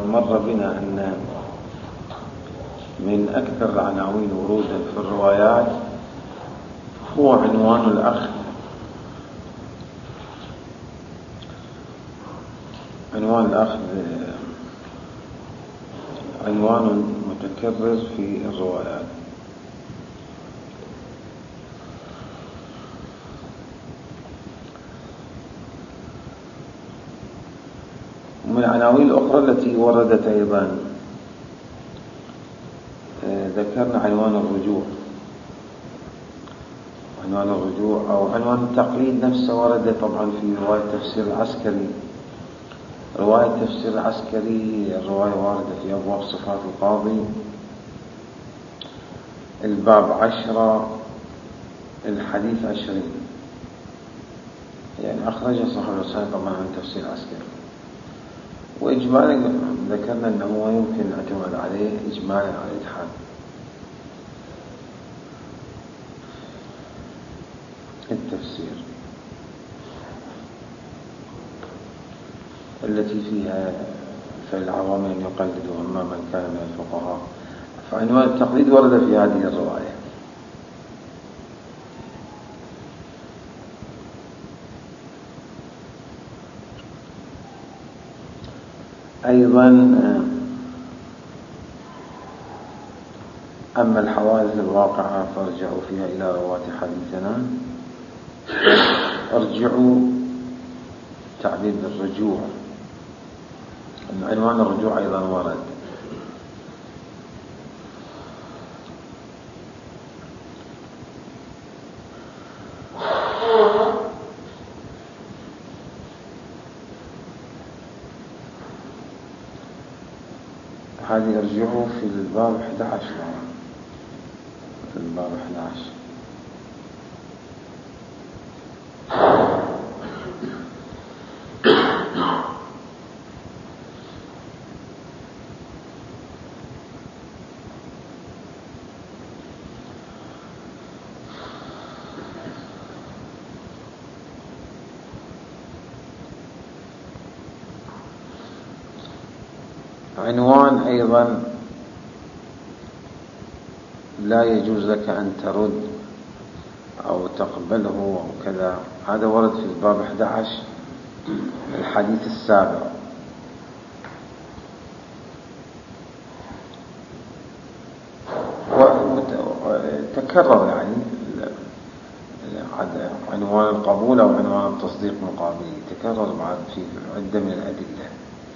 مر بنا أن من أكثر العناوين ورودا في الروايات هو عنوان الأخذ. عنوان الأخذ عنوان متكرر في الروايات. ومن العناوين الأخرى التي وردت أيضا ذكرنا عنوان الرجوع. عنوان الرجوع أو عنوان التقليد نفسه ورد طبعا في رواية تفسير العسكري. رواية تفسير العسكري هي الرواية واردة في أبواب صفات القاضي، الباب 10 الحديث 20، يعني أخرج صاحب الرسالة طبعا عن تفسير العسكري. وإجمالا ذكرنا أنه يمكن الاعتماد عليه إجمالا على الإتحاد. التفسير التي فيها فالعوام يقلدوا أما من كان من الفقهاء، فعنوان التقليد ورد في هذه الرواية. أيضا أما الحوادث الواقعة فارجعوا فيها إلى رواة حديثنا. ارجعوا تعبير الرجوع، عنوان الرجوع أيضا ورد. هذه ارجعوا في الباب 11. في الباب 11 عنوان أيضا لا يجوز لك أن ترد أو تقبله أو كذا. هذا ورد في الباب 11 الحديث 7. وتكرر يعني عنوان القبول أو عنوان التصديق مقابل، تكرر بعد في عدة من الأدلة.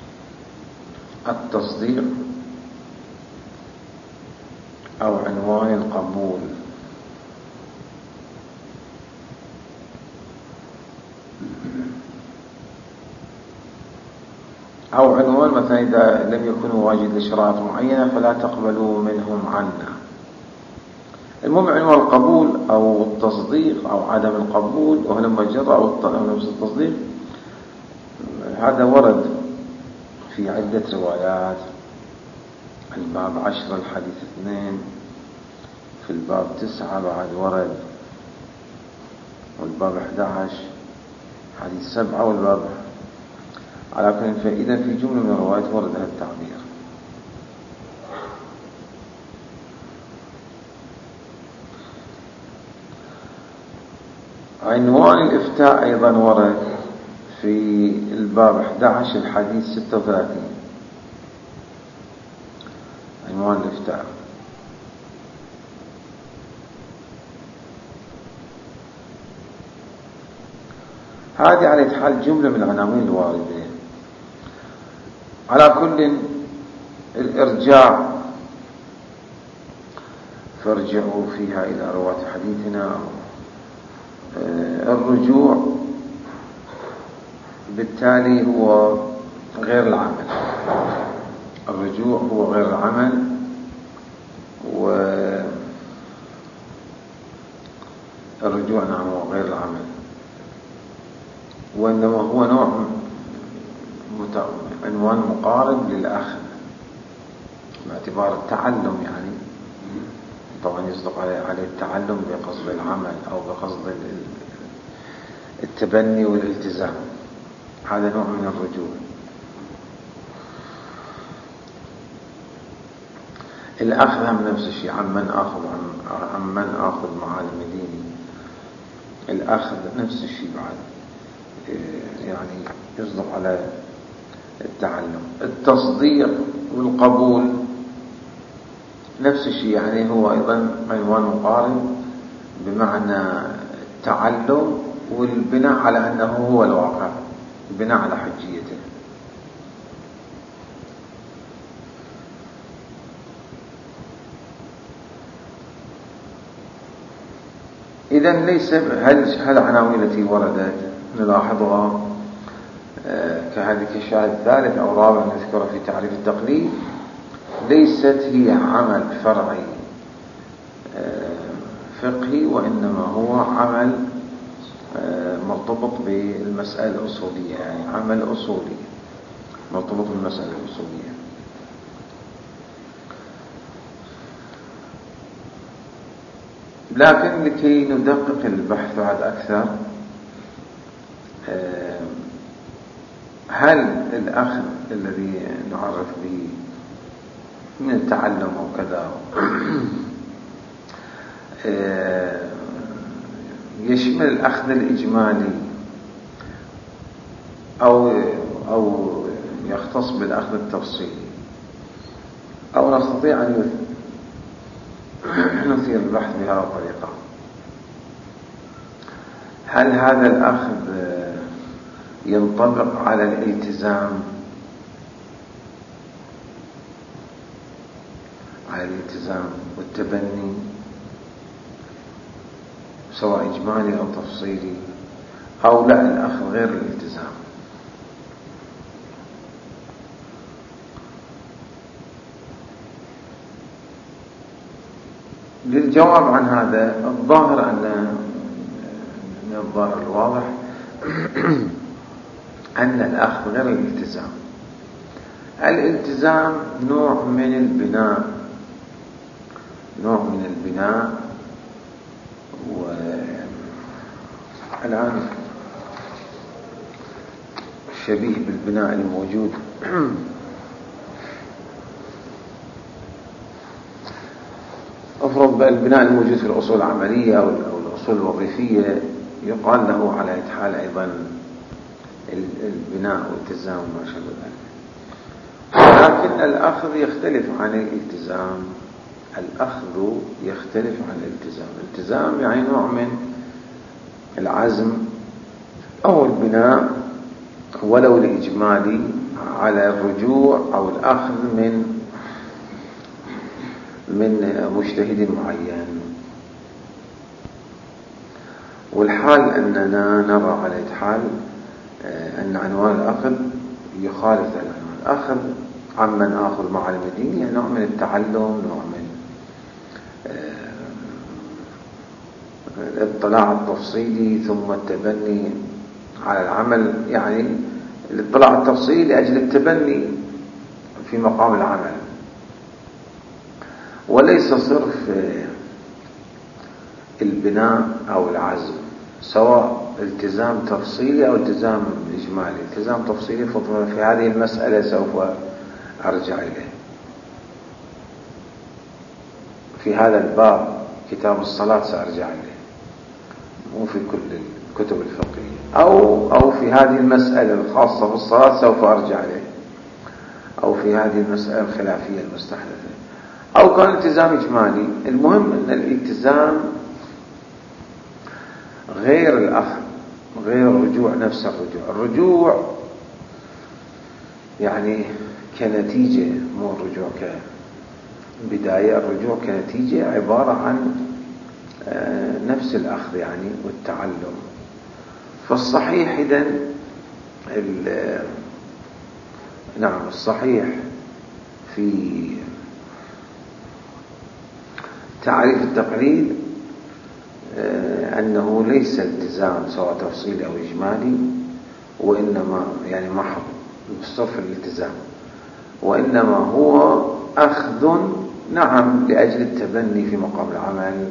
التصديق أو عنوان القبول. أو عنوان مثلا إذا لم يكونوا واجد لشرائط معينة فلا تقبلوا منهم عنا. المهم عنوان القبول أو التصديق أو عدم القبول ولما جرى أو نفس التصديق، هذا ورد في عدة روايات. الباب 10 الحديث 2، في الباب 9 بعد ورد، والباب 11 حديث 7، والباب على كل. فإذا في جملة من الروايات ورد هذا التعبير. عنوان الإفتاء أيضا ورد في الباب 11 الحديث 36. عنوان الإفتاء. هذه على حال جملة من العناوين الواردة. على كل الإرجاع فارجعوا فيها إلى رواة حديثنا. الرجوع بالتالي هو غير العمل. الرجوع هو غير العمل، والرجوع نعم هو غير العمل، وإنما هو نوع عنوان مقارب للأخذ باعتبار التعلم. يعني طبعا يصدق عليه التعلم بقصد العمل أو بقصد التبني والالتزام. هذا نوع من الرجوع. الأخذ هم نفس الشيء، عمن آخذ معالم ديني، الأخذ نفس الشيء بعد، يعني يصدق على التعلم. التصديق والقبول نفس الشيء، يعني هو أيضا عنوان مقارن بمعنى التعلم والبناء على أنه هو الواقع، البناء على حجيته. إذن ليس هل العناوين التي وردت نلاحظها كهذه الشاهد الثالث أو الرابع نذكره في تعريف التقليد، ليست هي عمل فرعي فقهي، وإنما هو عمل مرتبط بالمسألة الأصولية، يعني عمل أصولي مرتبط بالمسألة الأصولية. لكن لكي ندقق البحث بعد أكثر، هل الأخذ الذي نعرف به من التعلم أو كذا يشمل الأخذ الإجمالي أو يختص بالأخذ التفصيلي، أو نستطيع أن نثير البحث بهذه الطريقة؟ هل هذا الأخذ ينطبق على الالتزام والتبني سواء إجمالي أو تفصيلي، أو لا الأخذ غير الالتزام؟ للجواب عن هذا الظاهر أن من الظاهر الواضح أن الأخذ غير الالتزام. الالتزام نوع من البناء، والآن شبيه بالبناء الموجود أفرض البناء الموجود في الأصول العملية أو الأصول الوظيفية يقال له على حال أيضا البناء والالتزام وما شابه ذلك. ولكن الأخذ يختلف عن الالتزام، الالتزام يعني نوع من العزم أو البناء ولو الإجمالي على الرجوع أو الأخذ من مجتهد معين. والحال أننا نرى على حال أن عنوان الأخذ يخالف عنوان الأخذ عمن آخذ معالم الدين، يعني نوع من التعلم، نوع من الاطلاع التفصيلي ثم التبني على العمل، يعني الاطلاع التفصيلي لأجل التبني في مقام العمل، وليس صرف البناء أو العزم، سواء التزام تفصيلي أو التزام إجمالي. التزام تفصيلي في هذه المسألة سوف أرجع إليه في هذا الباب، كتاب الصلاة سأرجع إليه، مو في كل الكتب الفقهية، أو في هذه المسألة الخاصة بالصلاة سوف أرجع إليه، أو في هذه المسألة الخلافية المستحدثة، أو كان التزام إجمالي. المهم أن الالتزام غير الأخذ، غير الرجوع، نفس الرجوع يعني كنتيجة، مو الرجوع كبداية، الرجوع كنتيجة عبارة عن نفس الأخذ يعني والتعلم. فالصحيح إذن نعم الصحيح في تعريف التقليد أنه ليس التزام سواء تفصيلي أو إجمالي، وإنما يعني محض بصرف الالتزام، وإنما هو أخذ نعم لأجل التبني في مقام العمل،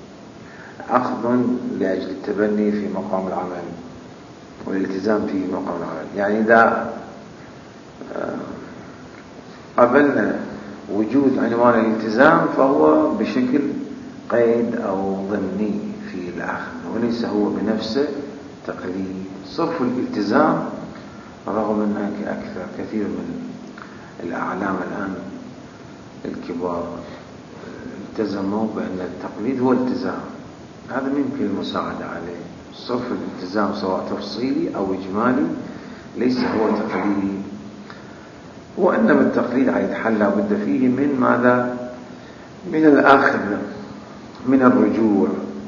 والالتزام في مقام العمل. يعني إذا قبلنا وجود عنوان الالتزام فهو بشكل قيد أو ضمني في الأخذ، وليس هو بنفسه تقليد. صرف الالتزام رغم أنك أكثر كثير من الأعلام الآن الكبار التزموا بأن التقليد هو التزام، هذا ممكن المساعدة عليه. صرف الالتزام سواء تفصيلي أو إجمالي ليس هو تقليد، وإنما التقليد يتحلى بد فيه من ماذا؟ من الأخذ، من الرجوع.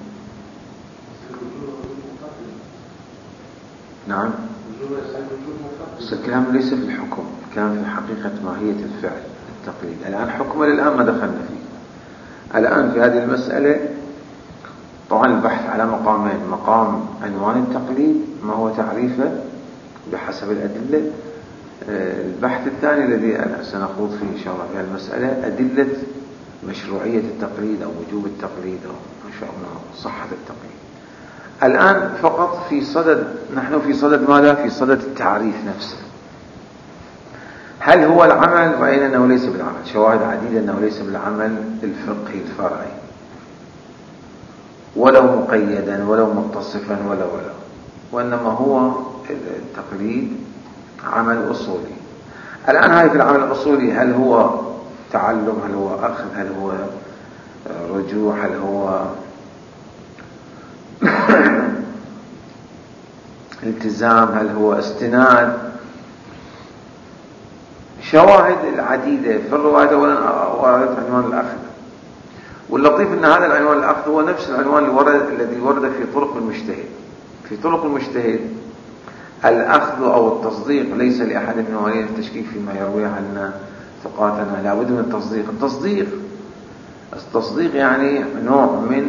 نعم، الكلام ليس في الحكم، الكلام في حقيقة ماهية الفعل التقليد. الآن حكم الآن ما دخلنا فيه. الآن في هذه المسألة طبعا البحث على مقامين: مقام عنوان التقليد ما هو تعريفه بحسب الأدلة، البحث الثاني الذي أنا سنخوض فيه إن شاء الله في هذه المسألة أدلة مشروعية التقليد أو وجوب التقليد أو إن شاء الله صحة التقليد. الآن فقط في صدد، نحن في صدد ماذا؟ في صدد التعريف نفسه. هل هو العمل؟ رأينا أنه ليس بالعمل، شواهد عديدة أنه ليس بالعمل الفقهي الفرعي، ولو مقيدا ولو متصفا ولا وإنما هو التقليد عمل أصولي. الآن هاي في العمل الأصولي هل هو تعلم، هل هو أخذ، هل هو رجوع، هل هو التزام، هل هو استناد؟ شواهد العديدة في الرواية. أولا وارد عنوان الأخذ، واللطيف أن هذا العنوان الأخذ هو نفس العنوان الذي ورد في طرق المجتهد. في طرق المجتهد الأخذ أو التصديق ليس لأحد من ولي التشكيك فيما يرويه عنا ثقاتنا، لا بد من التصديق. التصديق يعني نوع من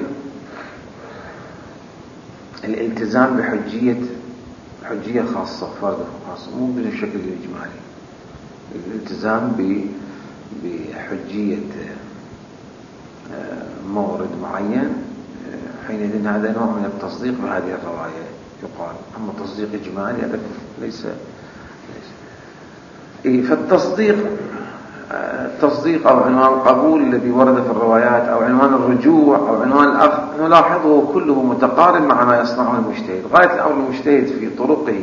الالتزام بحجية خاصة، فرض خاصة، مو بالشكل الإجمالي. الالتزام بحجية مورد معين، حينئذ هذا نوع من التصديق بهذه الرواية يقال. أما تصديق إجمالي هذا ليس. فالتصديق أو عنوان القبول الذي ورد في الروايات أو عنوان الرجوع أو عنوان الأخذ نلاحظه كله متقارب مع ما يصنعه المجتهد. غاية الأمر المجتهد في طرقه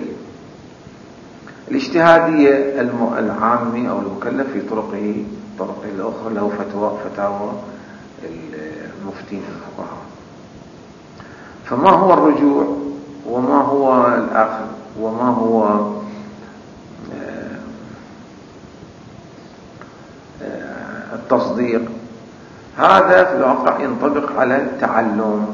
الاجتهادية العامي أو المكلف في طرقه الأخرى له فتاوى المفتين الفقهاء. فما هو الرجوع وما هو الأخذ وما هو التصديق؟ هذا في الواقع ينطبق على التعلم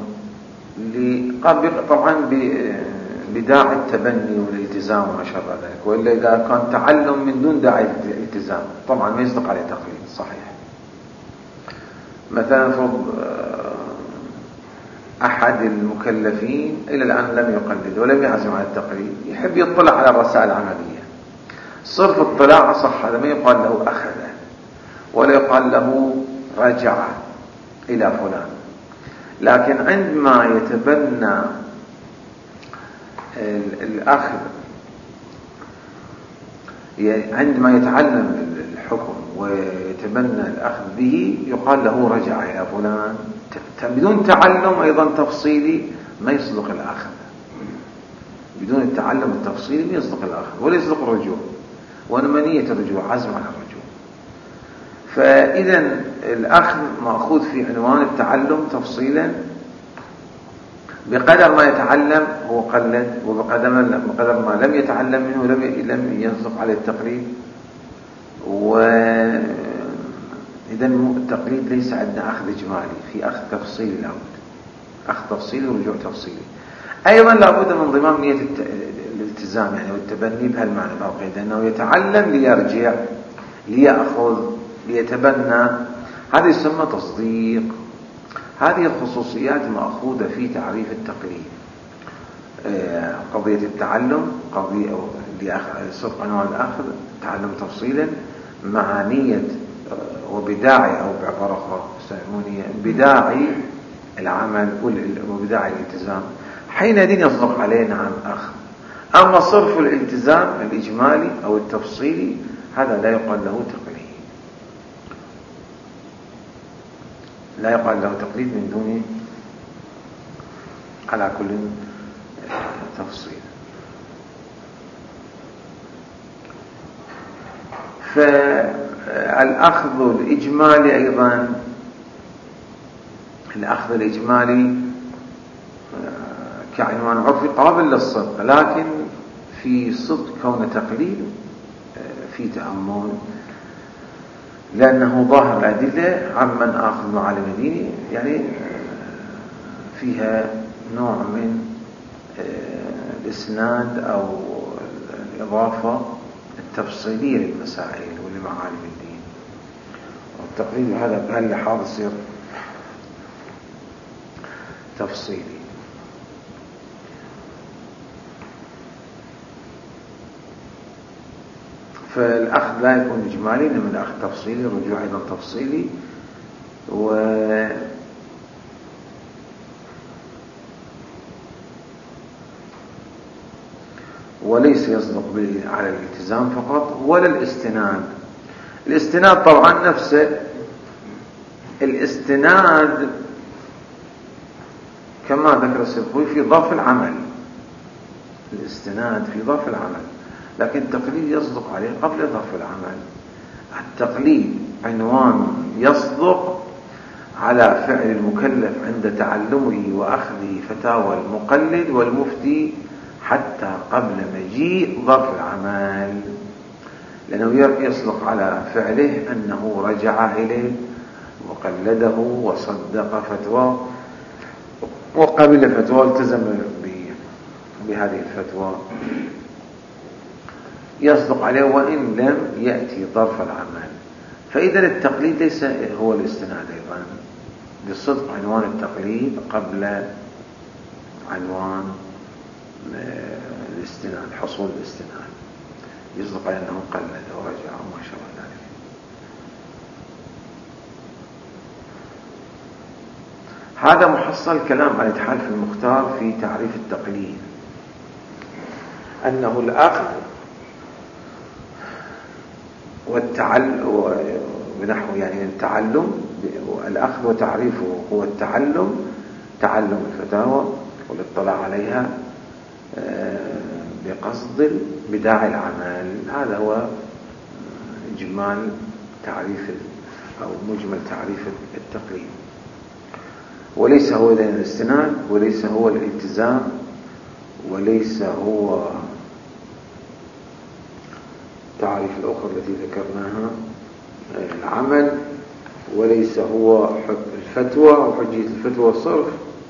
طبعا بداعي التبني والالتزام وما شابه ذلك. وإلا إذا كان تعلم من دون داعي الالتزام طبعا ما يصدق عليه تقليد صحيح. مثلا أحد المكلفين إلى الآن لم يقلد ولم يعزم على التقليد، يحب يطلع على الرسائل العملية. صرف اطلاع صح، هذا ما يقال له أخذ ولا يقال له رجع إلى فلان. لكن عندما يتبنى الأخذ، عندما يتعلم الحكم ويتبنى الأخذ به يقال له رجع إلى فلان. بدون تعلم أيضا تفصيلي ما يصدق الأخذ، بدون التعلم التفصيلي ما يصدق الأخذ ولا يصدق الرجوع، وإنما نية الرجوع، عزم على الرجوع. فإذا الأخذ مأخوذ في عنوان التعلم تفصيلا، بقدر ما يتعلم هو قلد، وبقدر ما لم يتعلم منه لم يصدق عليه التقليد. وإذا التقليد ليس عندنا أخذ إجمالي، في أخذ تفصيلي، لابد أخذ تفصيلي ورجوع تفصيلي. أيضا لابد من انضمام نية الالتزام يعني والتبني بهالمعنى الأوقيت، أنه يتعلم ليرجع ليأخذ ليتبنى، هذا يسمى تصديق. هذه الخصوصيات مأخوذة في تعريف التقليد. قضية التعلم، قضية صدق عنوان الأخذ، تعلم تفصيلا مع نية وبداعي، أو بعبارة أخرى يسمونها بداعي العمل وبداعي الالتزام، حينئذ يصدق عليه نعم أخذ. أما صرف الالتزام الإجمالي أو التفصيلي هذا لا يقال له تقليد. لا يقال له تقليد من دون على كل تفصيل. فالأخذ الإجمالي أيضا، الأخذ الإجمالي كعنوان عرفي قابل للصدق، لكن في صدق كون تقليد في تأمل، لأنه ظاهر الأدلة عمن آخذ معالم ديني، يعني فيها نوع من الإسناد أو الإضافة التفصيلية للمسائل ولمعالم الدين، والتقليد هذا بهاللحاظ يصير تفصيلي. فالأخذ لا يكون إجمالي، إنما الأخذ تفصيلي، الرجوع أيضا تفصيلي، وليس يصدق على الالتزام فقط ولا الاستناد. الاستناد طبعا نفسه، الاستناد كما ذكر السبوي في ضعف العمل، الاستناد في ضعف العمل، لكن التقليد يصدق عليه قبل ضعف العمل. التقليد عنوان يصدق على فعل المكلف عند تعلمه وأخذه فتاوى المقلد والمفتي حتى قبل مجيء ضعف العمل، لأنه يصدق على فعله أنه رجع إليه وقلده وصدق فتوى وقبل فتوى والتزم بهذه الفتوى، يصدق عليه وإن لم يأتي ظرف العمل. فإذا التقليد ليس هو الاستناد أيضا، للصدق عنوان التقليد قبل عنوان الاستناد، حصول الاستناد، يصدق على أنه قلد ورجع وما شابه ذلك. هذا محصل كلام على الإتحاف المختار في تعريف التقليد، أنه الأخذ والتعلم ونحو، يعني التعلم، الأخذ وتعريفه هو التعلم، تعلم الفتاوى والاطلاع عليها بقصد بداعي العمل. هذا هو إجمال تعريف أو مجمل تعريف التقليد، وليس هو الاستناد، وليس هو الالتزام، وليس هو التعريف الأخرى التي ذكرناها العمل، وليس هو الفتوى أو حجية الفتوى صرف،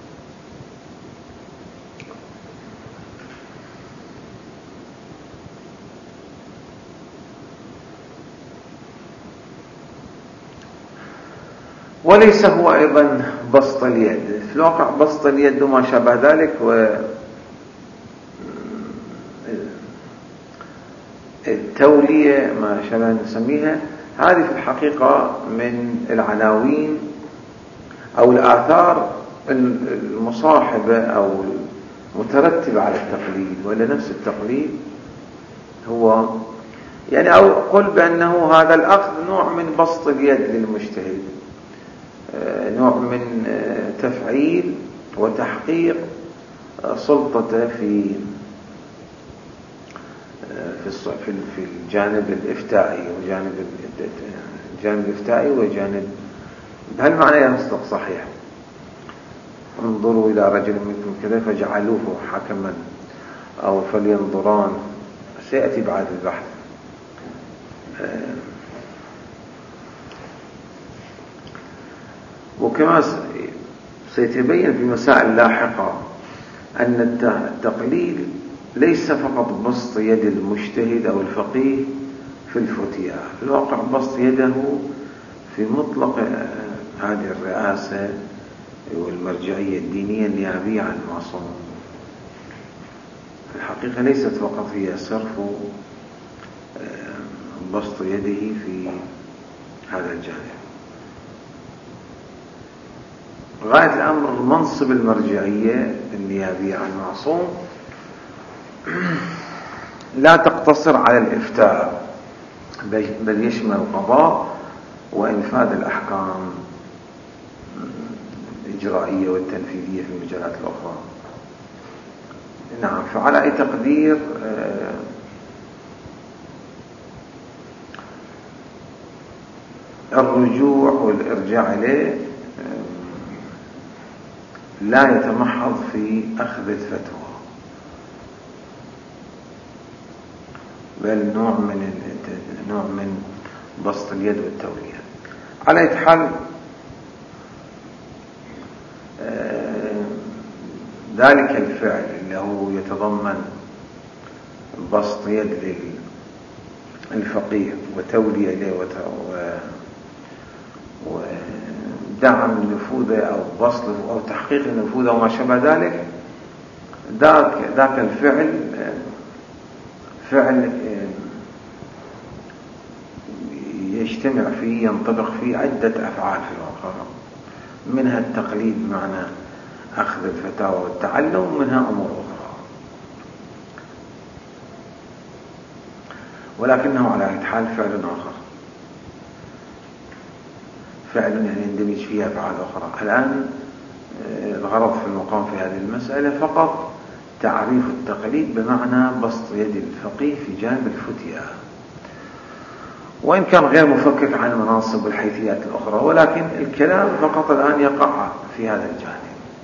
وليس هو أيضا بسط اليد. في الواقع بسط اليد وما شابه ذلك والتولية ما شابه نسميها، هذه في الحقيقة من العناوين أو الآثار المصاحبة أو المترتبة على التقليد، ولا نفس التقليد هو يعني، أو قل بأنه هذا الأخذ نوع من بسط اليد للمجتهد، نوع من تفعيل وتحقيق سلطته في الجانب الإفتائي وجانب الجانب الإفتائي وجانب، بهالمعنى يصدق صحيح. انظروا إلى رجل منكم كذا فجعلوه حكما، أو فلينظران، سيأتي بعد البحث. وكما سيتبين في مسائل لاحقة أن التقليد ليس فقط بسط يد المجتهد أو الفقيه في الفتيا، في الواقع بسط يده في مطلق هذه الرئاسة والمرجعية الدينية النيابية عن المعصوم. في الحقيقة ليست فقط هي صرف بسط يده في هذا الجانب. غاية الأمر منصب المرجعية النيابية عن المعصوم لا تقتصر على الإفتاء، بل يشمل القضاء وإنفاذ الأحكام الإجرائية والتنفيذية في المجالات الأخرى. نعم، فعلى أي تقدير الرجوع والإرجاع إليه لا يتمحض في أخذ الفتوى، بل نوع من بسط اليد والتولية. على أي حال ذلك الفعل اللي هو يتضمن بسط يد للفقيه وتولية له ودعم نفوذه أو بسط أو تحقيق نفوذه وما شابه ذلك، ذاك الفعل فعل يجتمع فيه ينطبق فيه عدة أفعال في الواقع، منها التقليد بمعنى أخذ الفتاوى والتعلم، ومنها أمور أخرى، ولكنه على أي حال فعل آخر، فعل يعني يندمج فيها أفعال أخرى. الآن الغرض في المقام في هذه المسألة فقط تعريف التقليد بمعنى بسط يد الفقيه في جانب الفتية، وإن كان غير مفكك عن المناصب والحيثيات الأخرى، ولكن الكلام فقط الآن يقع في هذا الجانب.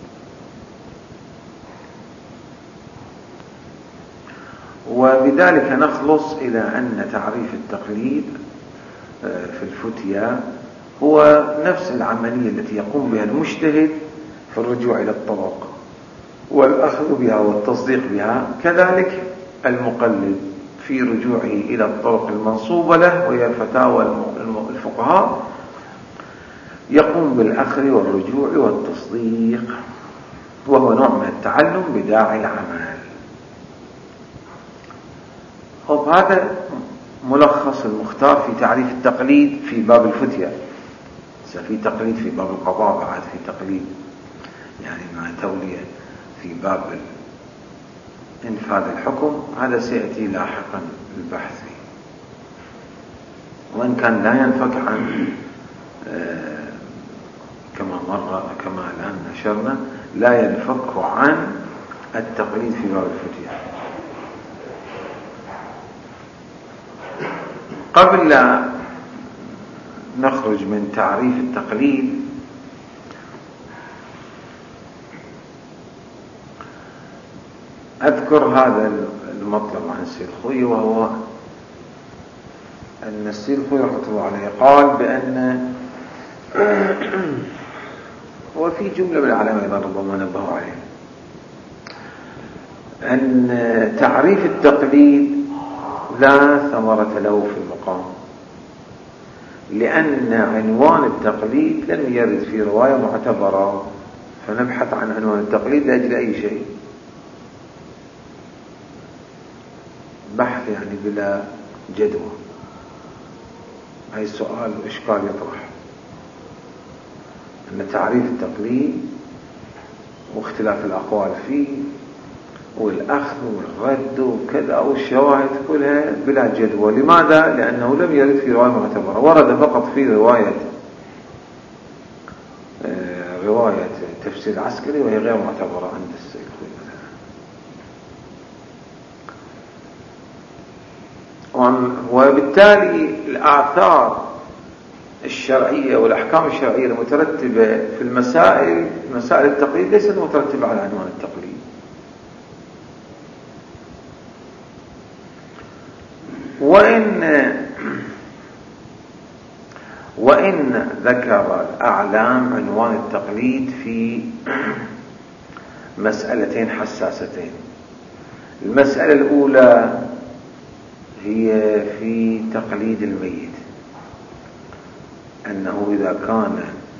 وبذلك نخلص إلى أن تعريف التقليد في الفتية هو نفس العملية التي يقوم بها المجتهد في الرجوع إلى الطرق والأخذ بها والتصديق بها، كذلك المقلد في رجوعه إلى الطرق المنصوبة له وهي فتاوى الفقهاء يقوم بالأخذ والرجوع والتصديق، وهو نوع من التعلم بداعي العمل. هذا ملخص المختار في تعريف التقليد في باب الفتية. في تقليد في باب القضاء، بعد في تقليد يعني مع تولية في باب إنفاذ الحكم، هذا سيأتي لاحقا البحث فيه، وإن كان لا ينفك عن كما الآن نشرنا لا ينفك عن التقليد في باب الفتية. قبل لا نخرج من تعريف التقليد أذكر هذا المطلب عن السيد الخوئي، وهو أن السيد الخوئي رحمه الله عليه قال بأن وفي جملة من العلماء أيضا ربما نبهوا عليه أن تعريف التقليد لا ثمرة له في المقام، لأن عنوان التقليد لم يرد في رواية معتبرة، فنبحث عن عنوان التقليد لأجل أي شيء، بحث يعني بلا جدوى. هاي السؤال وإشكال يطرح أن تعريف التقليد واختلاف الأقوال فيه والأخذ والرد وكذا والشواهد كلها بلا جدوى. لماذا؟ لأنه لم يرد في رواية معتبرة، ورد فقط في رواية تفسير العسكري وهي غير معتبرة عند السيد الخوئي مثلا. وبالتالي الآثار الشرعية والأحكام الشرعية المترتبة في مسائل التقليد ليست مترتبة على عنوان التقليد. وإن ذكر الأعلام عنوان التقليد في مسألتين حساستين. المسألة الأولى هي في تقليد الميت، أنه إذا كان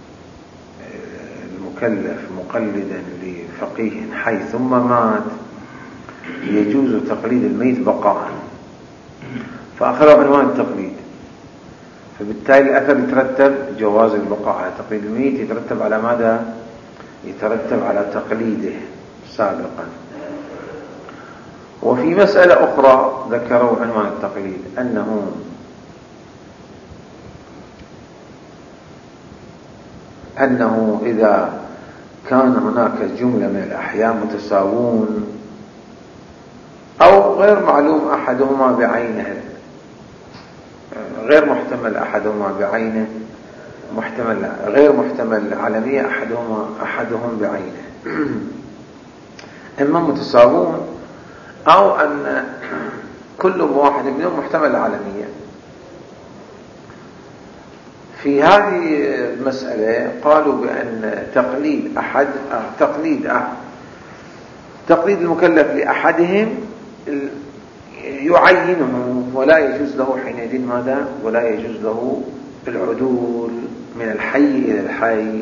المكلف مقلدا لفقيه حي ثم مات يجوز تقليد الميت بقاء، فأخذوا عنوان التقليد، فبالتالي الأثر يترتب جواز البقاء على تقليد الميت، يترتب على ماذا؟ يترتب على تقليده سابقا. وفي مسألة أخرى ذكروا عنوان التقليد أنه إذا كان هناك جملة من الأحياء متساوون أو غير معلوم أحدهما بعينه، غير محتمل أحدهما بعينه، محتمل غير محتمل علمية أحدهم بعينه، إما متساوون أو أن كل واحد منهم محتمل علمية. في هذه المسألة قالوا بأن تقليد المكلف لأحدهم يعينه، ولا يجوز له حينئذ ماذا؟ ولا يجوز له العدول من الحي إلى الحي.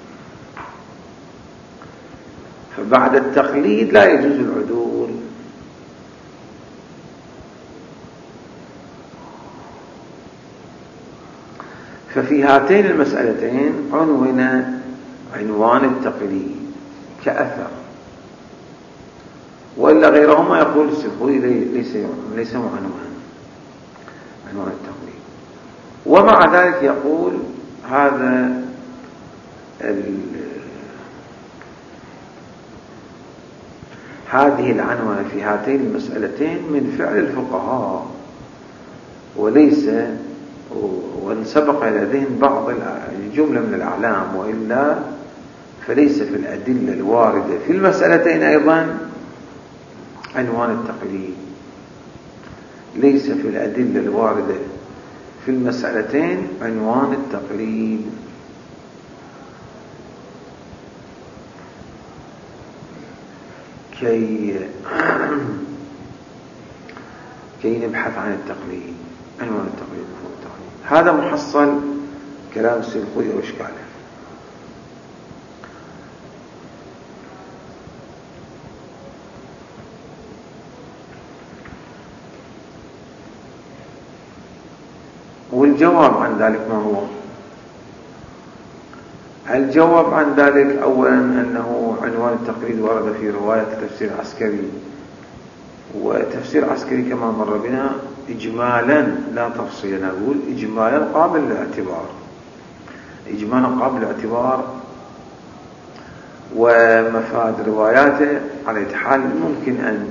فبعد التقليد لا يجوز العدول. ففي هاتين المسألتين عنوان التقليد كأثر، وإلا غيرهما يقول السلفوي ليس عنوان التقليد. ومع ذلك يقول هذه العنوان في هاتين المسألتين من فعل الفقهاء، وليس وإن سبق إلى ذهن بعض الجملة من الأعلام، وإلا فليس في الأدلة الواردة في المسألتين أيضا عنوان التقليد، ليس في الأدلة الواردة في المسألتين عنوان التقليد. كي نبحث عن التقليد، عنوان التقليد مفهوم التقليد. هذا محصل كلام السلفوي وإشكاله. والجواب عن ذلك ما هو؟ الجواب عن ذلك أولا أنه عنوان التقليد ورد في رواية تفسير عسكري، وتفسير عسكري كما مر بنا إجمالا لا تفصيلا، نقول إجمالا قابل للاعتبار، إجمالا قابل للاعتبار. ومفاد رواياته على حال ممكن أن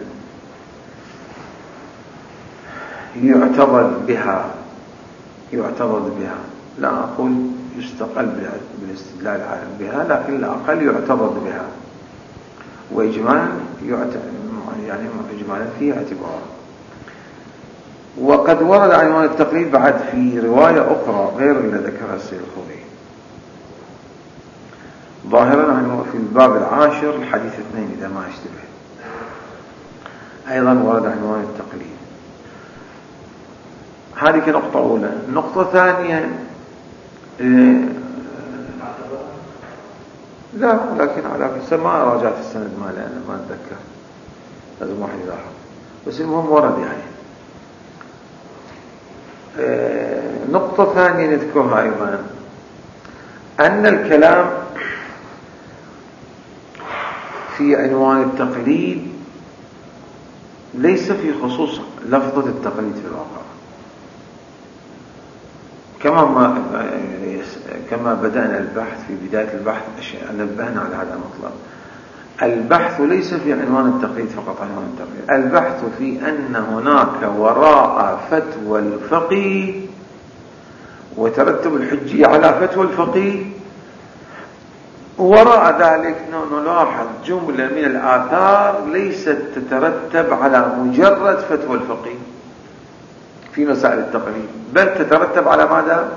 يعتبر بها، لا أقول يستقل بالاستدلال بها، لكن الأقل يعتبر بها، وإجمالا يعني إجمالا فيه اعتبار. وقد ورد عنوان التقليد بعد في رواية أخرى غير اللي ذكرها السيد الخوئي، ظاهرا عنه في الباب 10 الحديث 2 إذا ما اشتبه، أيضا ورد عنوان التقليد. هذه كنقطة أولى. النقطة ثانية لا، لكن على ما راجعت السند مالي أنا ما أتذكر، لازم واحد يلاحظ، بس المهم ورد يعني. نقطة ثانية نذكرها أيضا، أن الكلام في عنوان التقليد ليس في خصوص لفظة التقليد في الواقع، كما بدأنا البحث في بداية البحث نبهنا على هذا المطلب. البحث ليس في عنوان التقليد فقط، عنوان التقليد، البحث في أن هناك وراء فتوى الفقيه وترتب الحجية على فتوى الفقيه، وراء ذلك نلاحظ جملة من الآثار ليست تترتب على مجرد فتوى الفقيه في مسائل التقليد، بل تترتب على ماذا؟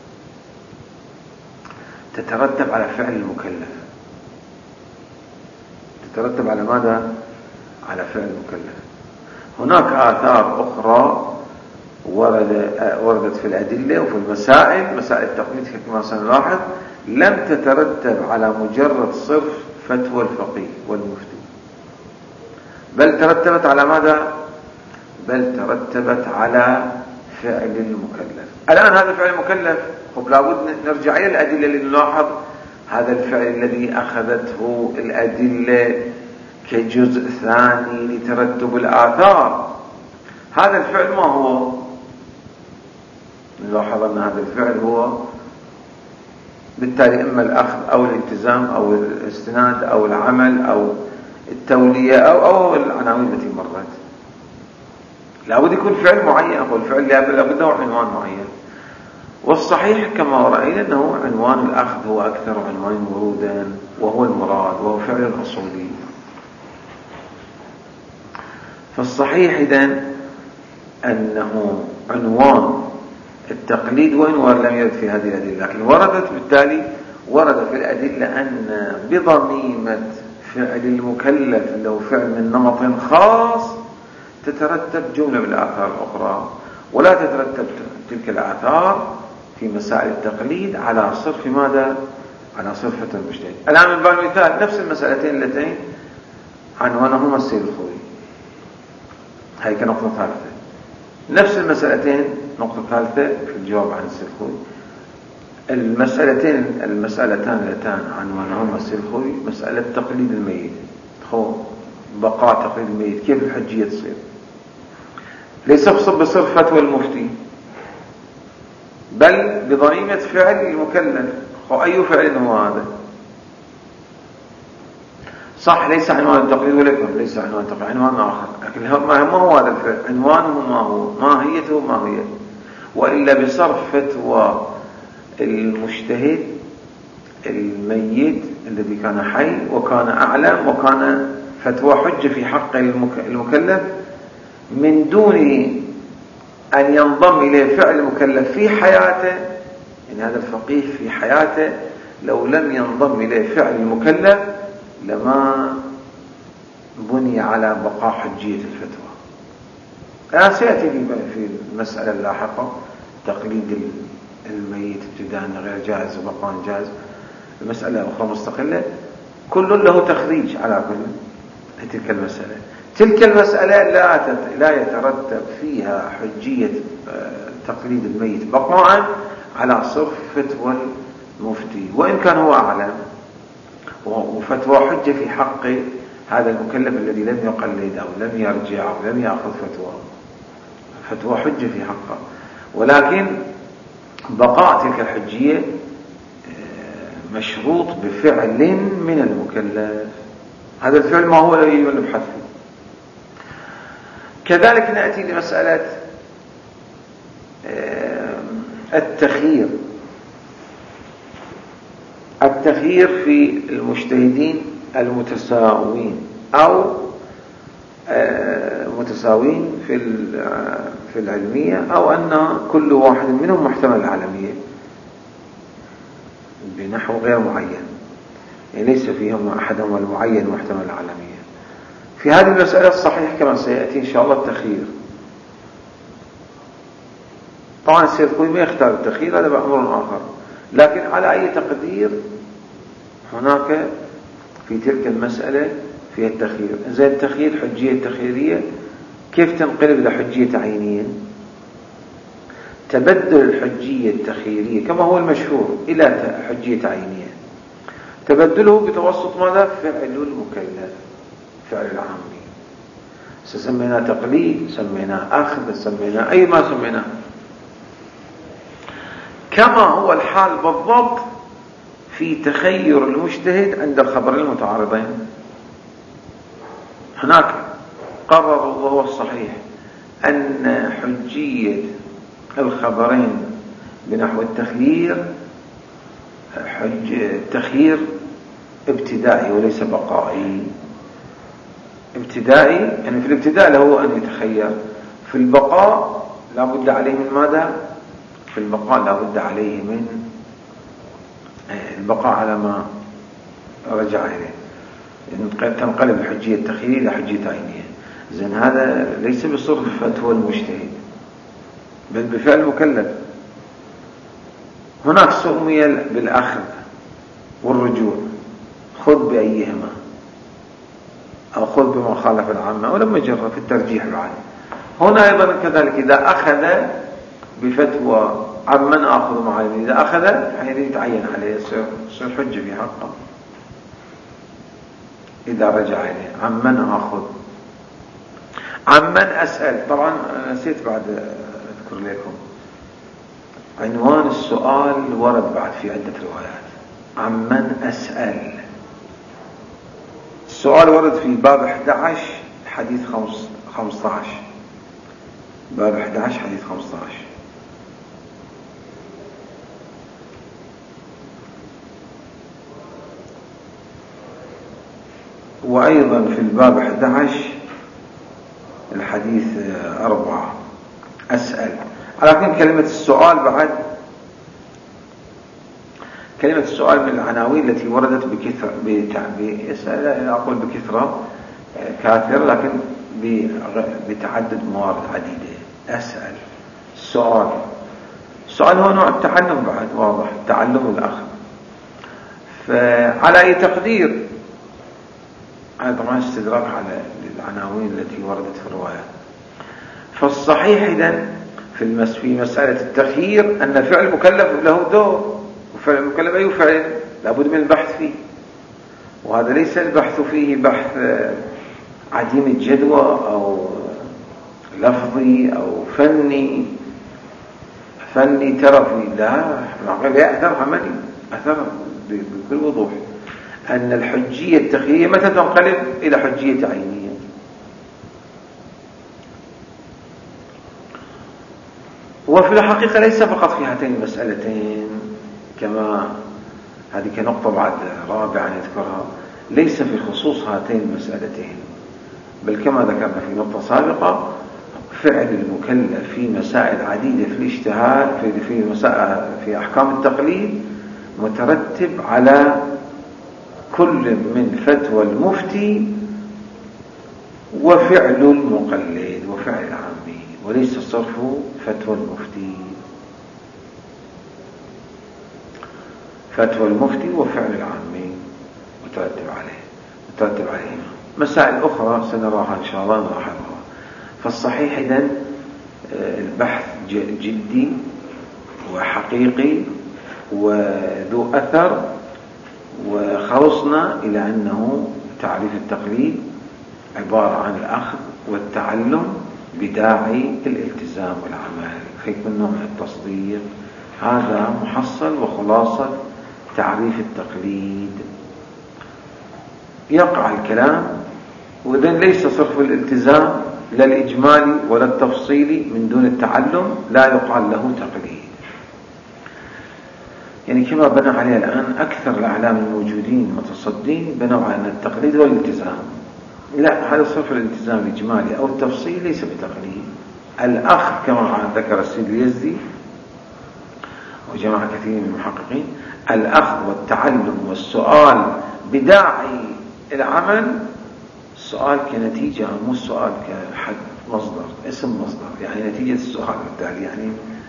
تترتب على فعل المكلف. تترتب على ماذا؟ على فعل المكلف. هناك آثار أخرى وردت في الأدلة وفي المسائل، مسائل التقليد كما سنلاحظ، لم تترتب على مجرد صرف فتوى الفقيه والمفتي، بل ترتبت على ماذا؟ بل ترتبت على فعل المكلف. الآن هذا فعل المكلف، لابد نرجع إلى الأدلة لنلاحظ هذا الفعل الذي أخذته الأدلة كجزء ثاني لترتب الآثار. هذا الفعل ما هو؟ نلاحظ أن هذا الفعل هو بالتالي إما الأخذ أو الالتزام أو الاستناد أو العمل أو التولية أو العناوين التي مرت. لابد يكون فعل معين، أقول فعل لابد له عنوان معين. والصحيح كما رأينا أنه عنوان الأخذ هو أكثر عنوان ورودا وهو المراد وهو فعل الأصولي. فالصحيح إذن أنه عنوان التقليد وإن لم يرد في هذه الأدلة، لكن وردت بالتالي ورد في الأدلة أن بضميمة فعل المكلف له فعل من نمط خاص تترتب جملة من الآثار الأخرى، ولا تترتب تلك الآثار في مسائل التقليد على صرف ماذا؟ على صرفة المجتهد. الآن من باب المثال نفس المسألتين اللتين عنوانهما السيد الخوي، هاي كنقطة ثالثة. نفس المسألتين نقطة ثالثة في الجواب عن السيد الخوي. المسألتان اللتان عنوانهما السيد الخوي مسألة تقليد الميت، بقاء تقليد الميت كيف الحجية تصير، ليس بصرف فتوى المفتي بل بضميمة فعل المكلف. أي فعل هو هذا؟ صح ليس عنوان التقليد ولكن ليس عنوان التقليد، عنوان آخر، لكن ما هو هذا الفعل؟ عنوانه ما هو، ماهيته ما هي. وإلا بصرف فتوى المجتهد الميت الذي كان حي وكان أعلم وكان فتوى حجة في حق المكلف من دون أن ينضم إليه فعل المكلف في حياته. إن هذا الفقيه في حياته لو لم ينضم إليه فعل المكلف لما بني على بقاء حجية الفتوى. الآن سيأتي في المسألة اللاحقة تقليد الميت ابتداء غير جائز وبقاء جائز، المسألة أخرى مستقلة كل له تخريج على كل تلك المسألة. تلك المسألة لا يترتب فيها حجية تقليد الميت بقاء على صرف فتوى المفتي وإن كان هو أعلم، وفتوى حجة في حق هذا المكلف الذي لم يقلد أو لم يرجع أو لم يأخذ فتوى حجة في حقه، ولكن بقاء تلك الحجية مشروط بفعل من المكلف. هذا الفعل ما هو الذي نبحث فيه. كذلك نأتي لمسألة التخيير في المجتهدين المتساوين أو متساوين في العلمية، أو أن كل واحد منهم محتمل العالمية بنحو غير معين، يعني ليس فيهم أحدهم المعين محتمل العالمية. في هذه المسألة الصحيح كما سيأتي إن شاء الله التخيير. طبعا السيد الخوي ما يختار التخيير، هذا بأمر آخر، لكن على أي تقدير هناك في تلك المسألة فيها التخيير. زي التخيير حجية تخييرية كيف تنقلب إلى حجية عينية؟ تبدل الحجية التخييرية كما هو المشهور إلى حجية عينية، تبدله بتوسط ماذا؟ فعل المكلف، فعل العامي. سميناه تقليد، سميناه أخذ، سميناه أي ما سميناه، كما هو الحال بالضبط في تخير المجتهد عند الخبرين المتعارضين. هناك قرروا وهو الصحيح أن حجية الخبرين بنحو التخيير التخيير ابتدائي وليس بقائي. ابتدائي يعني في الابتداء له أن يتخير، في البقاء لا بد عليه من ماذا؟ في البقاء لا بد عليه من البقاء على ما رجع إليه، تنقلب الحجية التخيير إلى حجية عينية. زين هذا ليس بصرف فتوى المجتهد بل بفعل المكلف. هناك سمي بالأخذ والرجوع، خذ بأيهما أو خذ بما خالف العامة، ولما جرى في الترجيح بعد. هنا أيضا كذلك إذا أخذ بفتوى عمن أخذ معين، إذا أخذ حين يتعين عليه يصير حجة في حقه. إذا رجع إليه عمن أخذ، عمن أسأل. طبعا نسيت بعد أذكر لكم عنوان السؤال ورد بعد في عدة روايات: عمن أسأل. السؤال ورد في باب 11 حديث 15. باب 11 حديث 15. وأيضا في الباب 11 الحديث 4 أسأل. لكن كلمة السؤال بعد، كلمة السؤال من العناوين التي وردت بكثرة، لا أقول بكثرة كاثر، لكن بتعدد موارد عديدة. أسأل، السؤال. السؤال هو نوع التعلم بعد، واضح، التعلم والأخذ. فعلى أي تقدير، هذا طبعا استدراك على العناوين التي وردت في الرواية. فالصحيح إذن في مسألة التخيير أن فعل المكلف له دور، وفعل المكلف أي فعل لابد من البحث فيه، وهذا ليس البحث فيه بحث عديم الجدوى أو لفظي أو فني ترفي، لا، أثر عملي، أثر بكل وضوح أن الحجية التخييرية متى تنقلب إلى حجية عينية. وفي الحقيقة ليس فقط في هاتين المسألتين، كما هذه كنقطة بعد رابعة نذكرها، ليس في خصوص هاتين المسألتين، بل كما ذكرنا في نقطة سابقة، فعل المكلف في مسائل عديدة في الاجتهاد في أحكام التقليد مترتب على كل من فتوى المفتي وفعل المقلد وفعل العامي، وليس صرف فتوى المفتي. فتوى المفتي وفعل العامي مترتب عليه. مسائل أخرى سنراها إن شاء الله نلاحظها. فالصحيح إذن البحث جدي وحقيقي وذو أثر، وخلصنا إلى أنه تعريف التقليد عبارة عن الأخذ والتعلم بداعي الالتزام والعمل، فيكون نوع التصديق. هذا محصل وخلاصة تعريف التقليد. يقع الكلام، وإذن ليس صرف الالتزام لا الإجمالي ولا التفصيلي من دون التعلم لا يقال له تقليد. يعني كما بنى عليه الآن أكثر الأعلام الموجودين متصدين، بنوا على أن التقليد والالتزام، لا، هذا صرف الالتزام الإجمالي أو التفصيل ليس بتقليد. الأخذ كما ذكر السيد اليزدي وجماعة كثير من المحققين، الأخذ والتعلم والسؤال بداعي العمل. السؤال كنتيجة، مو السؤال كحد مصدر، اسم مصدر، يعني نتيجة السؤال بالتالي، يعني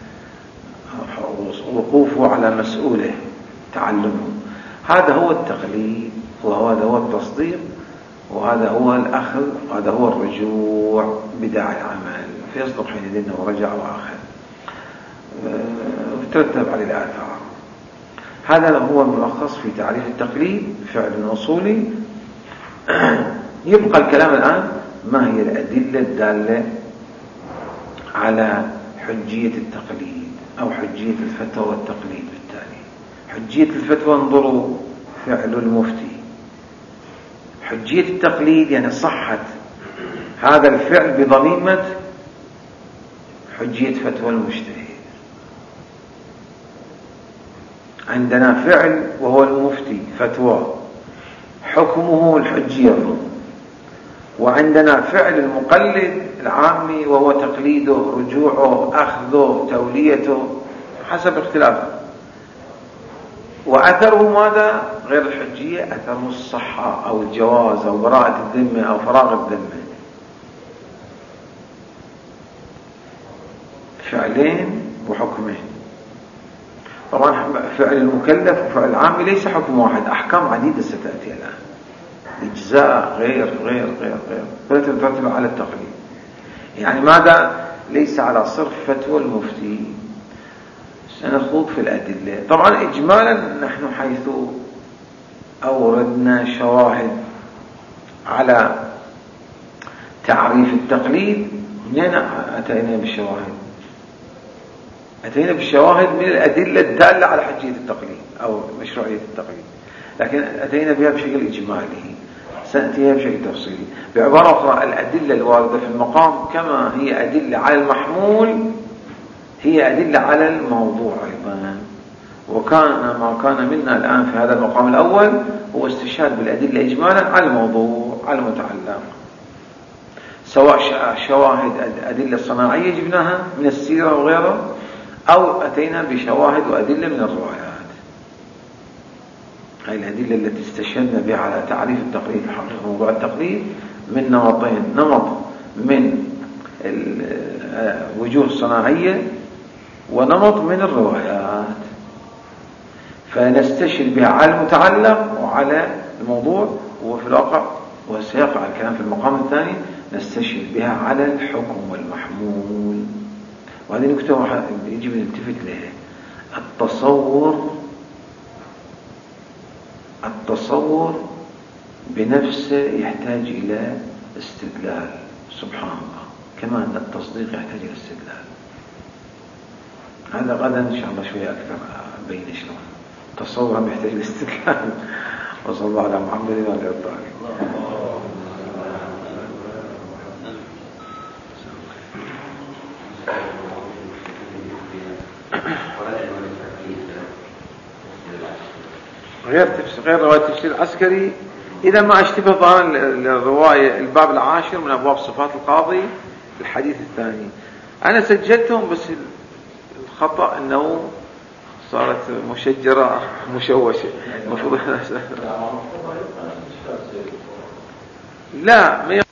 وقوفه على مسؤوله، تعلمه. هذا هو التقليد، وهذا هو التصديق، وهذا هو الأخذ، وهذا هو الرجوع بداعي العمل، فيصدق حينئذ أنه رجع وأخذ وترتب عليه الآثار. هذا هو الملخص في تعريف التقليد، فعل أصولي. يبقى الكلام الآن ما هي الأدلة الدالة على حجية التقليد أو حجية الفتوى والتقليد. بالتالي حجية الفتوى انظروا فعل المفتي، حجية التقليد يعني صحة هذا الفعل بضميمة حجية فتوى المجتهد. عندنا فعل وهو المفتي فتوى حكمه الحجية، وعندنا فعل المقلد العامي وهو تقليده، رجوعه، أخذه، توليته حسب اختلافه. وأثره ماذا؟ غير الحجية، أثره الصحة أو الجواز أو براءة الذمة أو فراغ الذمة. فعلين وحكمين. طبعا فعل المكلف وفعل العامي ليس حكم واحد، أحكام عديدة ستأتي الآن، إجزاء غير فلا ترتب على التقليد. يعني ماذا؟ ليس على صرف فتوى المفتي. سنخوض في الأدلة. طبعا إجمالا نحن حيث أوردنا شواهد على تعريف التقليد، من أين أتينا بالشواهد؟ أتينا بالشواهد من الأدلة الدالة على حجية التقليد أو مشروعية التقليد، لكن أتينا بها بشكل إجمالي، سنأتيها بشكل تفصيلي. بعبارة أخرى، الأدلة الواردة في المقام كما هي أدلة على المحمول هي أدلة على الموضوع أيضا. وكان ما كان منا الآن في هذا المقام الأول هو استشهاد بالأدلة إجمالا على الموضوع، على المتعلق، سواء شواهد الأدلة الصناعية جبناها من السيرة وغيرها، أو أتينا بشواهد وأدلة من الروايات. هذه الأدلة التي استشهدنا بها على تعريف التقليد، حقيقة موضوع التقليد من نمطين: نمط من الوجوه الصناعية، ونمط من الروايات. فنستشهد بها على المتعلق وعلى الموضوع، وفي الواقع وسيقع الكلام في المقام الثاني نستشهد بها على الحكم والمحمول. وهذه نكتة يجب أن نلتفت لها. التصور بنفسه يحتاج إلى استدلال، سبحان الله، كما أن التصديق يحتاج إلى استدلال. هذا غدا إن شاء الله شوية أكثر بين شلون تصور يحتاج إلى استدلال. وصلى الله على محمد وعلى آله وصحبه. غير رواية تفسير العسكري إذا ما اشتبه ظاهرا الرواية الباب العاشر من أبواب صفات القاضي الحديث الثاني. أنا سجلتهم بس الخطأ أنه صارت مشجرة مشوشة، المفروض لا